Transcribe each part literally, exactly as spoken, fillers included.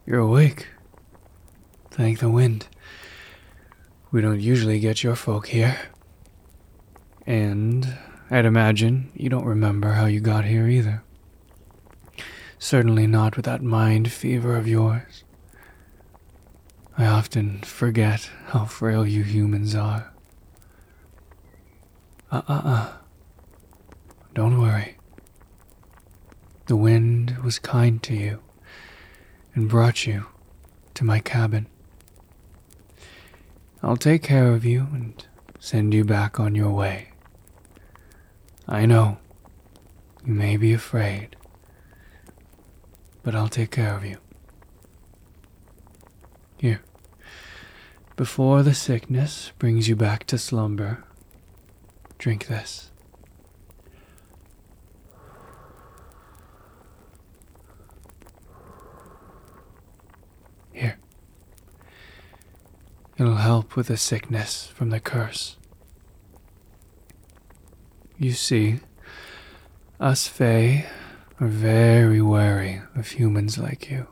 You're awake. Thank the wind. We don't usually get your folk here. And I'd imagine you don't remember how you got here either. Certainly not with that mind fever of yours. I often forget how frail you humans are. Uh-uh-uh. Don't worry. The wind was kind to you and brought you to my cabin. I'll take care of you and send you back on your way. I know you may be afraid, but I'll take care of you. Here, before the sickness brings you back to slumber, drink this. Here. It'll help with the sickness from the curse. You see, us Fae are very wary of humans like you.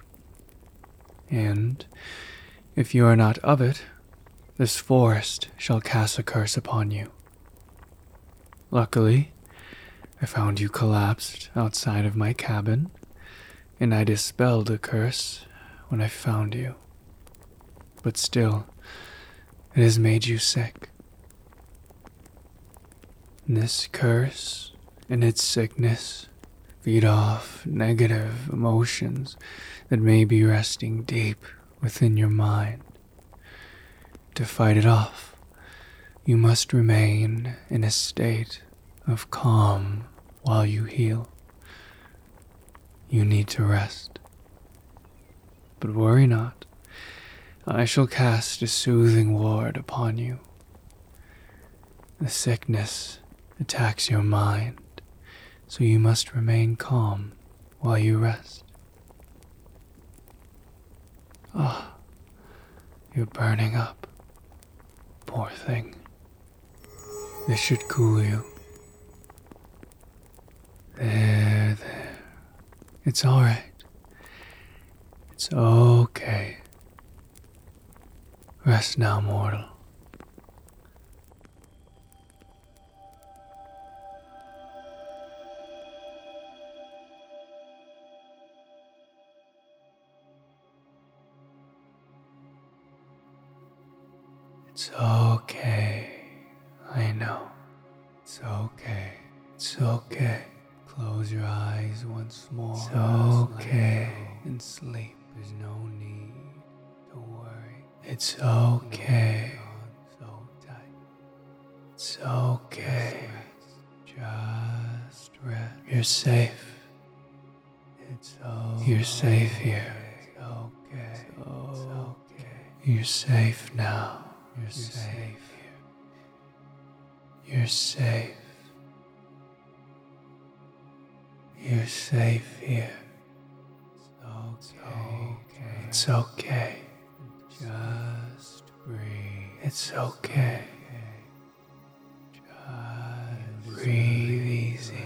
And if you are not of it, this forest shall cast a curse upon you. Luckily, I found you collapsed outside of my cabin, and I dispelled the curse when I found you. But still, it has made you sick. And this curse and its sickness feed off negative emotions that may be resting deep within your mind. To fight it off, you must remain in a state of calm while you heal. You need to rest. But worry not. I shall cast a soothing ward upon you. The sickness attacks your mind, so you must remain calm while you rest. Ah, you're burning up. Poor thing. This should cool you. There, there. It's all right. It's okay. Rest now, mortal. It's okay. I know. It's okay. It's okay. Close your eyes once more. It's okay. And sleep. There's no need to worry. It's okay. So tight. It's okay. Just rest. You're safe. It's okay. You're safe here. It's okay. It's okay. You're safe now. You're safe here. You're safe. You're safe here. It's okay. It's okay. Just breathe. It's okay. Just breathe easy.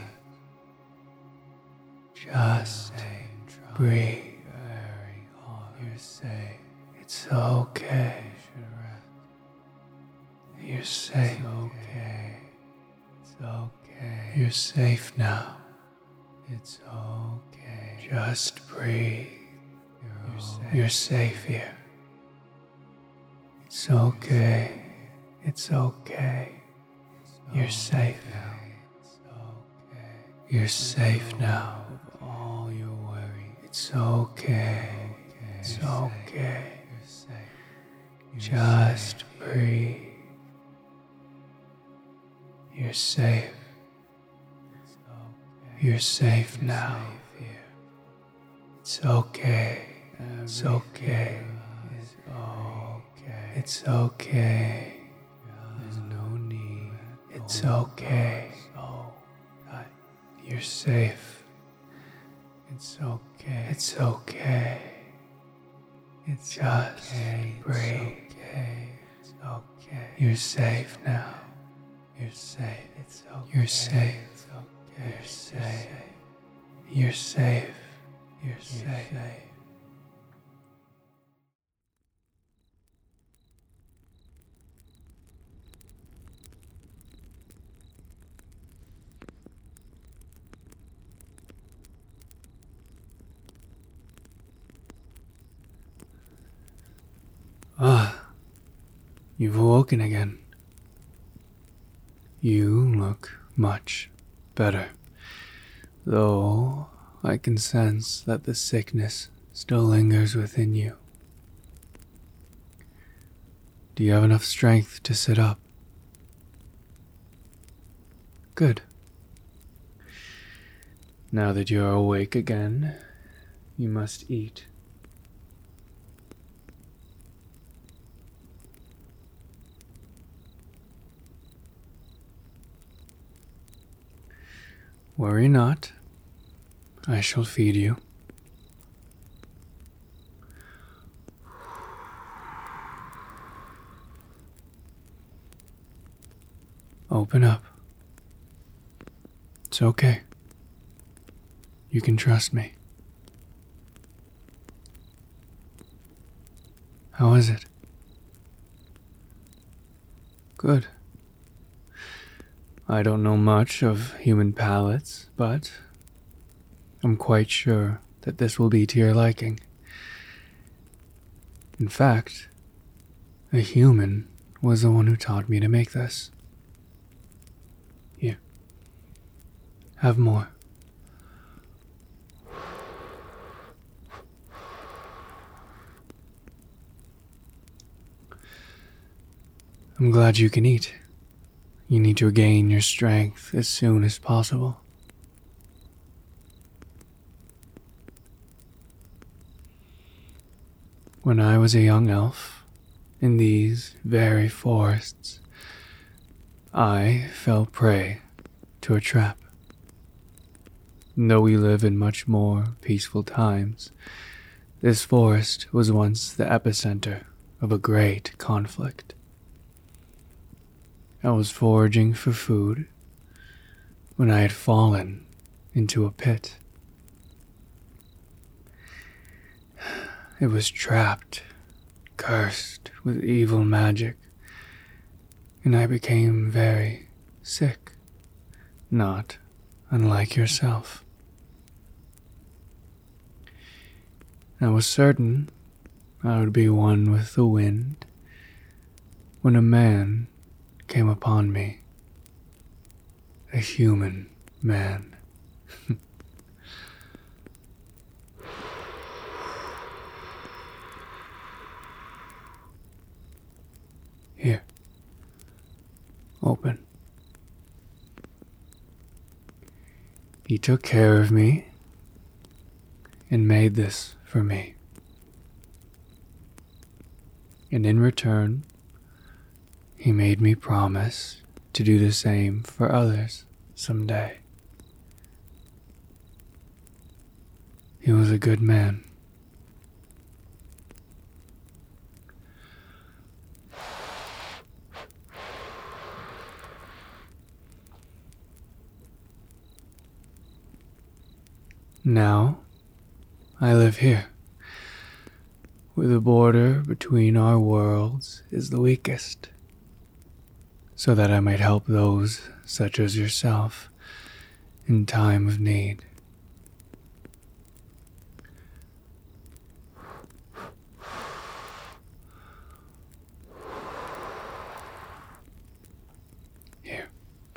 Just breathe. You're safe. It's okay. You're safe. It's okay. It's okay. You're safe now. It's okay. Just breathe. You're, You're, safe. You're safe here. It's okay. It's okay. You're safe now. You're safe now of all your worry. It's okay. It's okay. Just breathe. You're safe. You're safe now. It's okay. It's okay. It's okay. There's no need. It's okay. You're safe. It's okay. It's okay. It's just breathe. It's okay. You're safe now. You're safe. It's okay. You're safe. It's okay. You're safe. You're safe. You're safe. You've awoken again. You look much better, though I can sense that the sickness still lingers within you. Do you have enough strength to sit up? Good. Now that you are awake again, you must eat. Worry not, I shall feed you. Open up. It's okay. You can trust me. How is it? Good. I don't know much of human palates, but I'm quite sure that this will be to your liking. In fact, a human was the one who taught me to make this. Here. Have more. I'm glad you can eat. You need to regain your strength as soon as possible. When I was a young elf, in these very forests, I fell prey to a trap. And though we live in much more peaceful times, this forest was once the epicenter of a great conflict. I was foraging for food when I had fallen into a pit. It was trapped, cursed with evil magic, and I became very sick, not unlike yourself. I was certain I would be one with the wind when a man came upon me, a human man. Here, open. He took care of me and made this for me. And in return, he made me promise to do the same for others someday. He was a good man. Now, I live here, where the border between our worlds is the weakest, so that I might help those such as yourself in time of need. Here.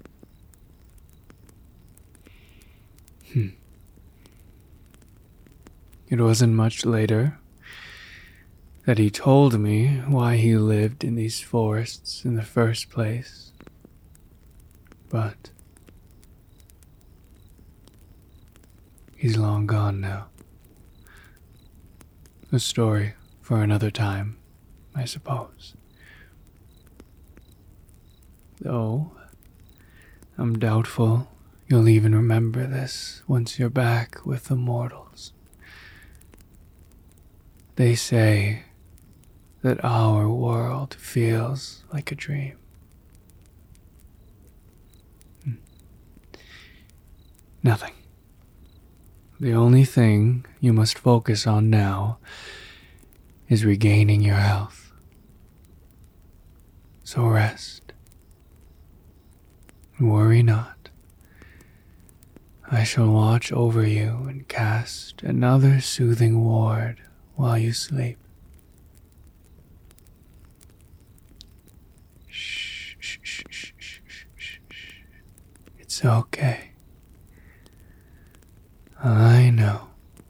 Hmm. It wasn't much later that he told me why he lived in these forests in the first place. But he's long gone now. A story for another time, I suppose. Though I'm doubtful you'll even remember this once you're back with the mortals. They say that our world feels like a dream. Hmm. Nothing. The only thing you must focus on now is regaining your health. So rest. Worry not. I shall watch over you and cast another soothing ward while you sleep. shh, shh, shh, shh, shh, shh. It's okay. I know.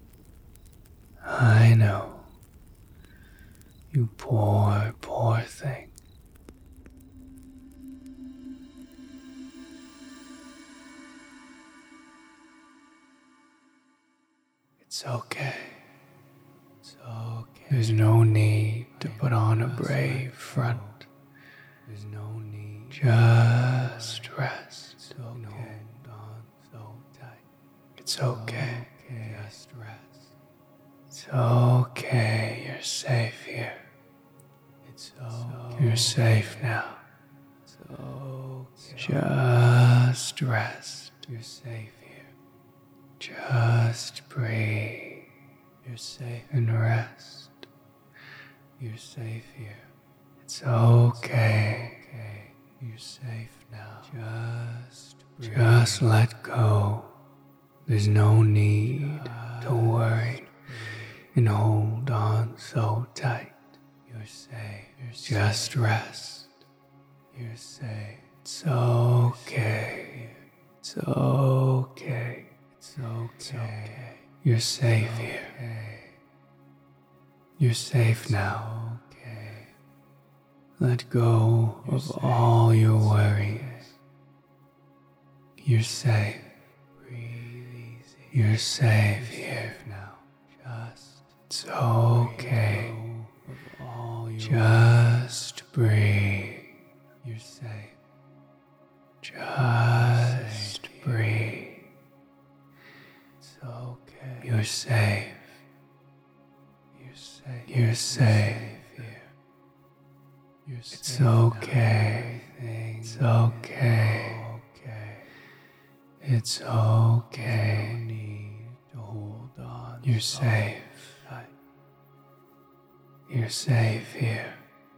I know. You poor, poor thing. It's okay. It's okay. There's no need to put on a brave front. There's no need. Just rest. It's okay. Hold on so tight. It's okay. Just rest. It's okay. You're safe here. It's okay. You're safe now. It's okay. Just rest. You're safe here. Just breathe. You're safe and rest. You're safe here. It's okay. Okay. You're safe now. Just breathe. Just let go. There's no need Just to worry breathe. And hold on so tight. You're safe. You're Just safe. Rest. You're safe. It's okay. It's okay. It's okay. You're safe here. You're safe now. Okay. Let go of all your worries. You're safe. Breathe easy. You're safe here now. Just it's okay. Just breathe. You're safe. Just breathe. It's okay. You're safe. You're safe. You're safe here. You're safe. It's okay. It's okay. It's okay. No need to hold on. You're safe. You're safe here.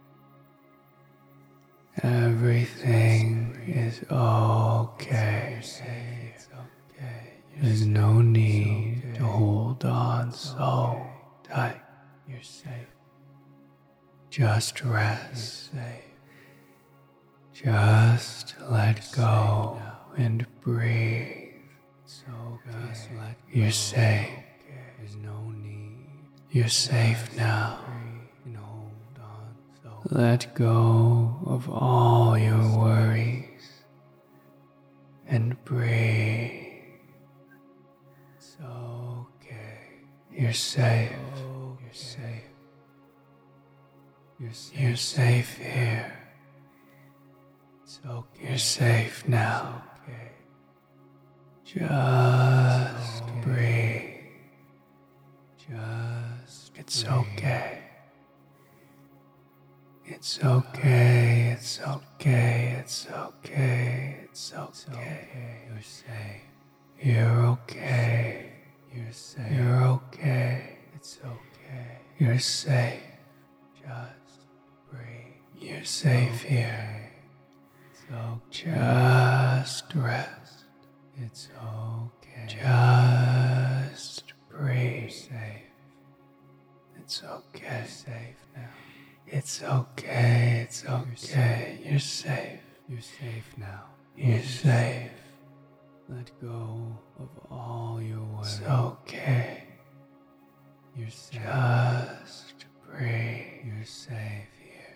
Everything is okay. It's okay. There's no need to hold on so tight. You're safe. Just rest. Just let go and breathe. Just let You're safe. There's no need. You're safe now. Let go of all your worries and breathe. It's okay. You're safe. You're safe. You're safe. You're safe here. It's okay. You're safe now. Just breathe. Just it's okay. It's okay, it's okay, it's okay, it's okay. You're safe. You're okay. You're safe. You're okay. It's okay. You're safe. Just breathe. You're safe here. It's okay. Just rest. It's okay. Just breathe. You're safe. It's okay. You're safe now. It's okay, it's okay, you're safe. You're safe now. You're safe. Let go of all your worries. It's okay. You're safe. Just breathe. You're safe here.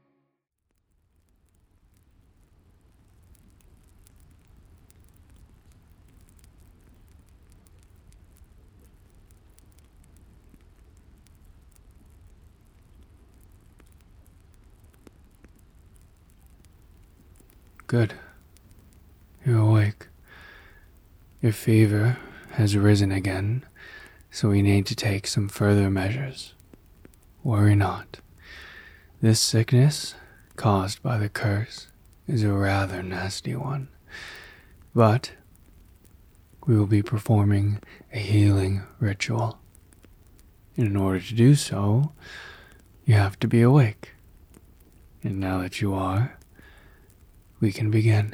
Good. You're awake. Your fever has risen again, so we need to take some further measures. Worry not. This sickness, caused by the curse, is a rather nasty one, but we will be performing a healing ritual. In order to do so, you have to be awake. And now that you are, we can begin.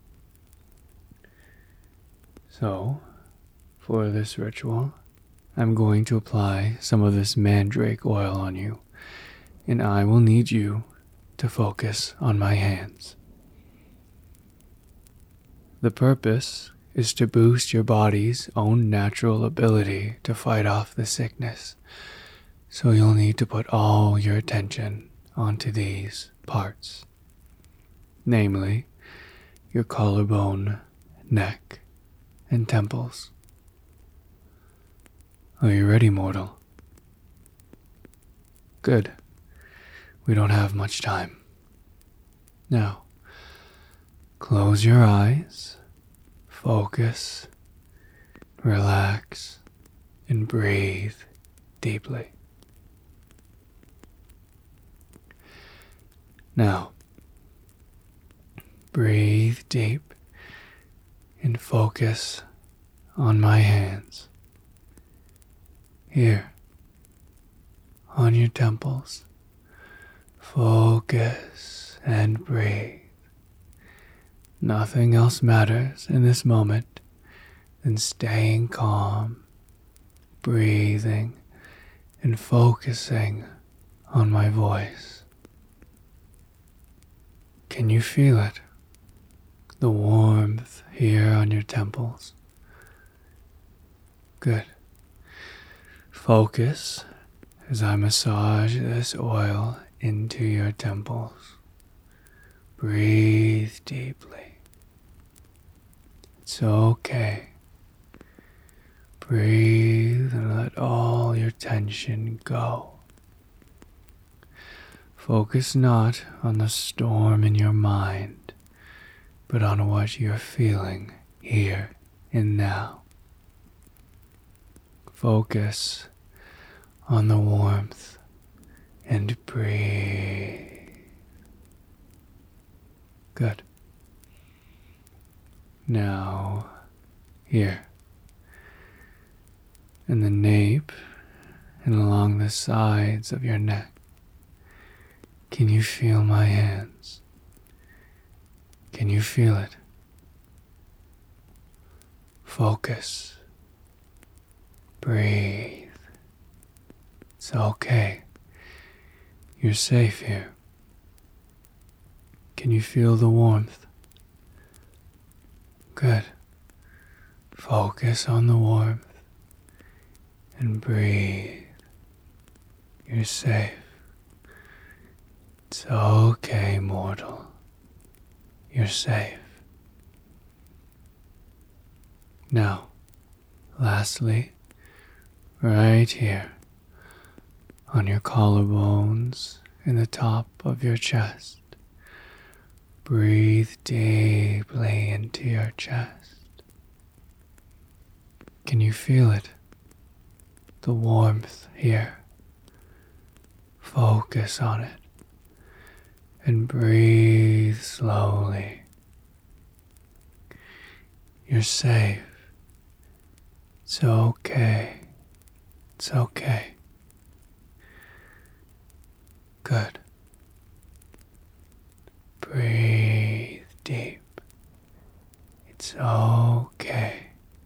So, for this ritual, I'm going to apply some of this mandrake oil on you, and I will need you to focus on my hands. The purpose is to boost your body's own natural ability to fight off the sickness, so you'll need to put all your attention onto these parts, namely your collarbone, neck, and temples. Are you ready, mortal? Good. We don't have much time. Now, close your eyes, focus, relax, and breathe deeply. Now, breathe deep and focus on my hands. Here, on your temples. Focus and breathe. Nothing else matters in this moment than staying calm, breathing, and focusing on my voice. Can you feel it? The warmth here on your temples. Good. Focus as I massage this oil into your temples. Breathe deeply. It's okay. Breathe and let all your tension go. Focus not on the storm in your mind, but on what you're feeling here and now. Focus on the warmth and breathe. Good. Now, here, in the nape and along the sides of your neck, can you feel my hands? Can you feel it? Focus. Breathe. It's okay. You're safe here. Can you feel the warmth? Good. Focus on the warmth and breathe. You're safe. It's okay, mortal. You're safe. Now, lastly, right here, on your collarbones in the top of your chest, breathe deeply into your chest. Can you feel it? The warmth here. Focus on it and breathe slowly. You're safe. It's okay. It's okay. Good. Breathe deep. It's okay.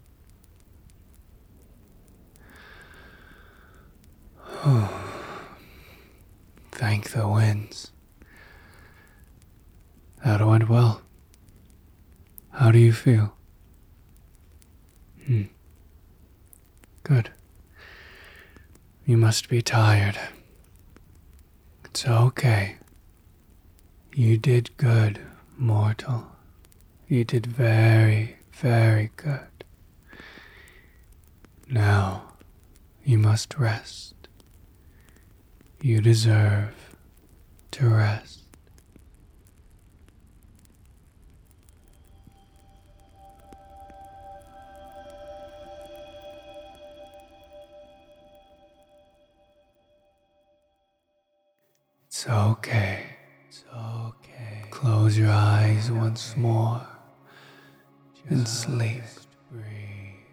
Thank the winds. That went well. How do you feel? Hmm. Good. You must be tired. It's okay. You did good, mortal. You did very, very good. Now, you must rest. You deserve to rest. It's okay. It's okay. Close your eyes once more and sleep. Breathe.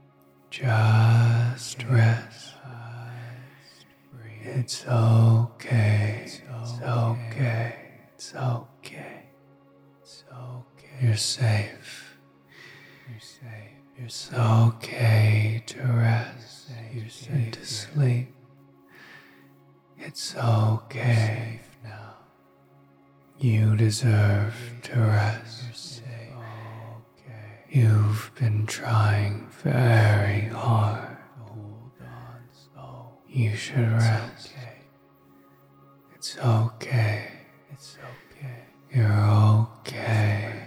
Just rest. It's okay. It's okay. It's okay. It's okay. You're safe. You're safe. It's okay to rest. You're safe and to sleep. It's okay now. You deserve to rest. You're safe. Okay. You've been trying very hard. You should rest. It's okay. It's okay. You're okay.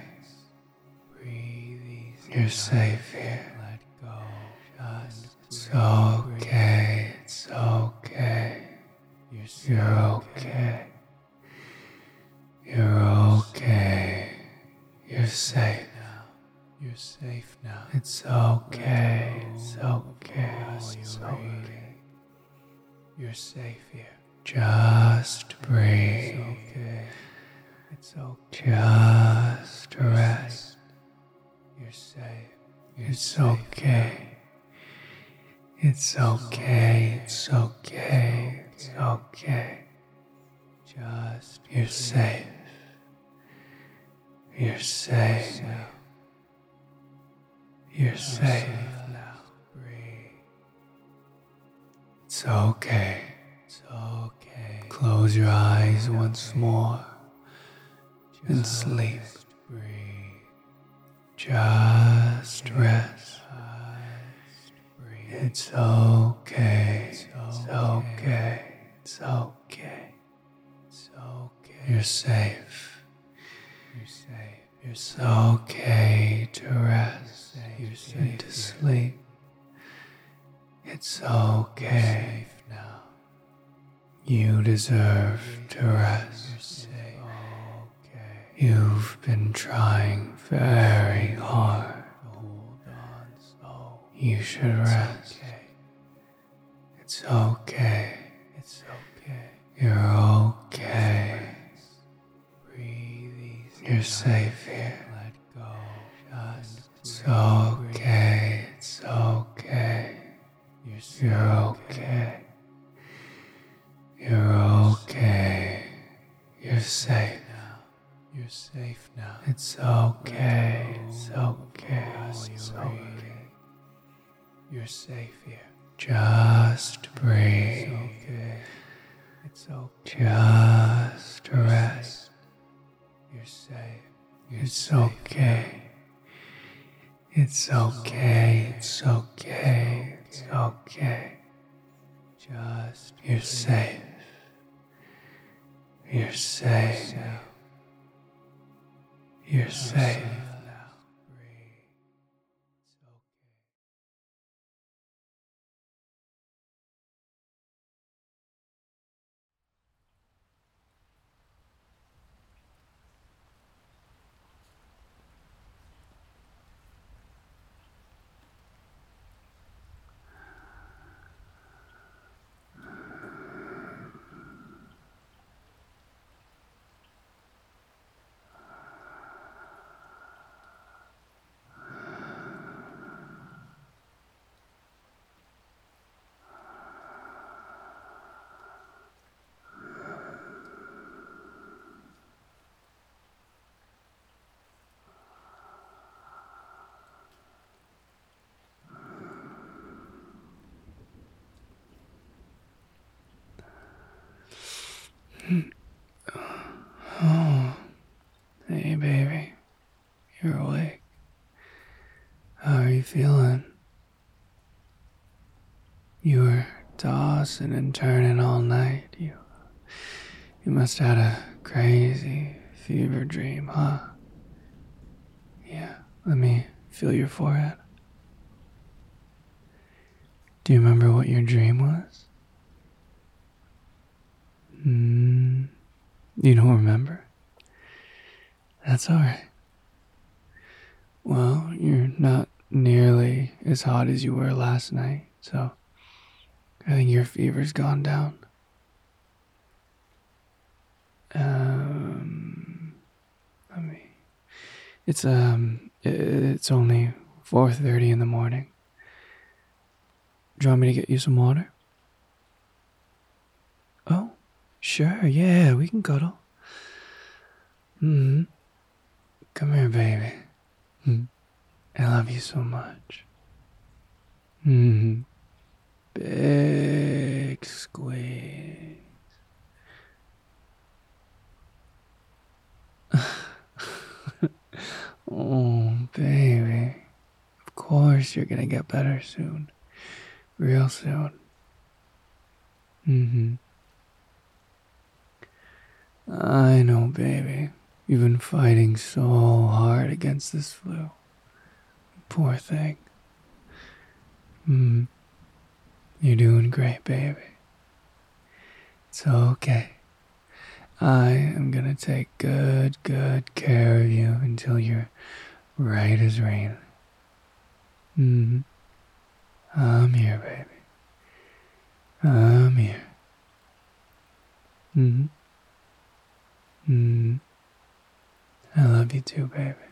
You're safe here. Let go. It's okay. It's okay. You're okay. You're okay. You're safe. You're safe now. It's okay. It's okay. It's okay. You're safe here. Just breathe. It's okay. It's okay. Just rest. You're safe. It's okay. It's okay. It's okay. It's okay. Just you're safe. You're safe. You're safe now. Breathe. It's okay. It's okay. Close your eyes once more and sleep. Breathe. Just rest. It's okay. It's okay. It's okay. It's okay. You're safe. You're safe. It's okay to rest. You're safe to sleep. It's okay now. You deserve to rest. You've been trying very hard. You should rest. It's okay. It's okay. You're okay. You're safe here. Let go. It's okay. It's okay. You're okay. You're okay. You're safe. You're safe now. It's okay. It's okay. It's okay. You're safe here. Just breathe. It's okay. Just rest. You're safe. It's okay. It's okay. It's okay. It's okay. Just you're safe. You're safe. You're safe. Oh, hey baby, you're awake. How are you feeling? You were tossing and turning all night. You, you must have had a crazy fever dream, huh? Yeah, let me feel your forehead. Do you remember what your dream was? Hmm. You don't remember? That's alright. Well, you're not nearly as hot as you were last night, so I think your fever's gone down. Um, let me. It's um, it's only four thirty in the morning. Do you want me to get you some water? Oh, sure, yeah, we can cuddle. Hmm. Come here, baby. Hmm. I love you so much. Hmm. Big squeeze. Oh, baby. Of course you're gonna get better soon. Real soon. Mm-hmm. I know, baby. You've been fighting so hard against this flu. Poor thing. Hmm. You're doing great, baby. It's okay. I am gonna take good, good care of you until you're right as rain. Hmm. I'm here, baby. I'm here. Hmm. Hmm. I love you too, baby.